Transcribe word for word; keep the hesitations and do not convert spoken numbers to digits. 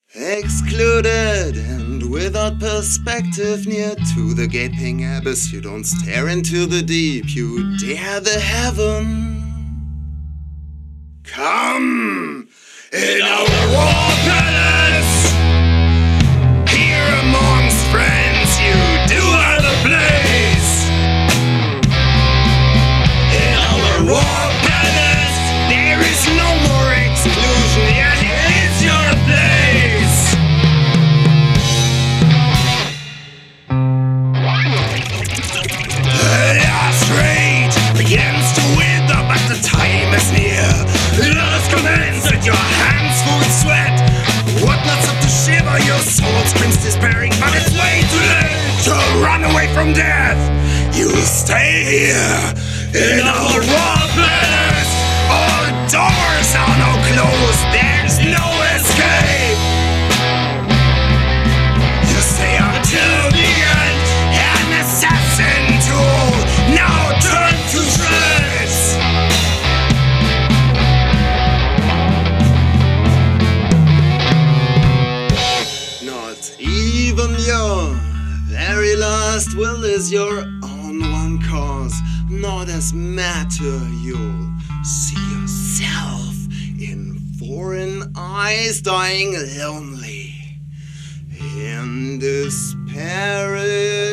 Excluded and without perspective, near to the gaping abyss, you don't stare into the deep, you dare the heaven. Come in our war palace, here amongst friends you do have a place. In our war palace there is no more exclusion, yeah, here is your place. The last rage begins to wither, but the time is near. Last commence at your hands full of sweat. What not up to shiver, your soul screams despairing, but it's way too late to run away from death. You stay here in our war palace. All doors are now closed, there's no escape. You stay until the end, an assassin tool, now turn to shreds. Not even your very last will is your own one cause. Not as matter you'll see yourself in foreign eyes, dying lonely in despair.